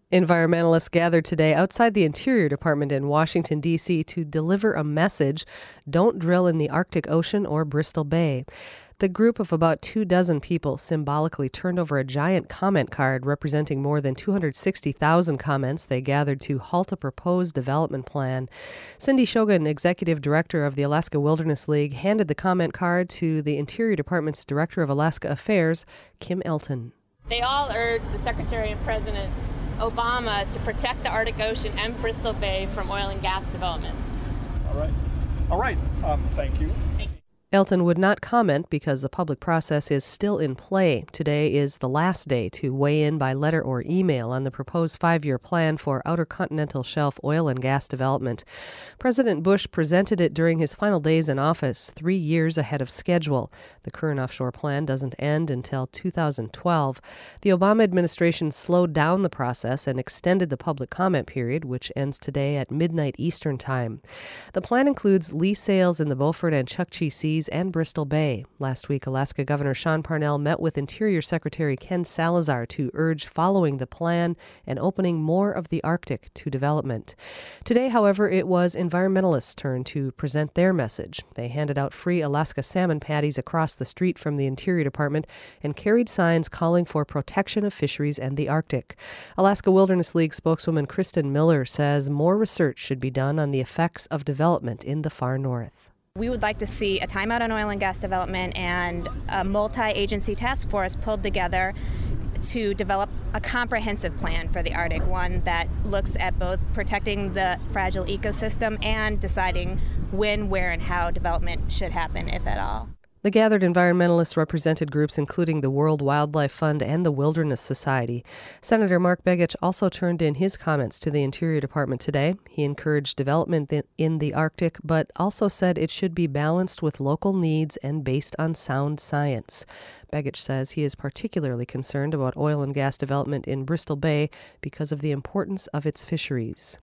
Environmentalists gathered today outside the Interior Department in Washington, D.C. to deliver a message: don't drill in the Arctic Ocean or Bristol Bay. The group of about 24 people symbolically turned over a giant comment card representing more than 260,000 comments they gathered to halt a proposed development plan. Cindy Shogun, executive director of the Alaska Wilderness League, handed the comment card to the Interior Department's Director of Alaska Affairs, Kim Elton. They all urged the Secretary and President Obama to protect the Arctic Ocean and Bristol Bay from oil and gas development. All right. Thank you. Elton would not comment because the public process is still in play. Today is the last day to weigh in by letter or email on the proposed 5-year plan for Outer Continental Shelf oil and gas development. President Bush presented it during his final days in office, 3 years ahead of schedule. The current offshore plan doesn't end until 2012. The Obama administration slowed down the process and extended the public comment period, which ends today at midnight Eastern Time. The plan includes lease sales in the Beaufort and Chukchi Seas and Bristol Bay. Last week, Alaska Governor Sean Parnell met with Interior Secretary Ken Salazar to urge following the plan and opening more of the Arctic to development. Today, however, it was environmentalists' turn to present their message. They handed out free Alaska salmon patties across the street from the Interior Department and carried signs calling for protection of fisheries and the Arctic. Alaska Wilderness League spokeswoman Kristen Miller says more research should be done on the effects of development in the far north. We would like to see a timeout on oil and gas development and a multi-agency task force pulled together to develop a comprehensive plan for the Arctic, one that looks at both protecting the fragile ecosystem and deciding when, where, and how development should happen, if at all. The gathered environmentalists represented groups including the World Wildlife Fund and the Wilderness Society. Senator Mark Begich also turned in his comments to the Interior Department today. He encouraged development in the Arctic, but also said it should be balanced with local needs and based on sound science. Begich says he is particularly concerned about oil and gas development in Bristol Bay because of the importance of its fisheries.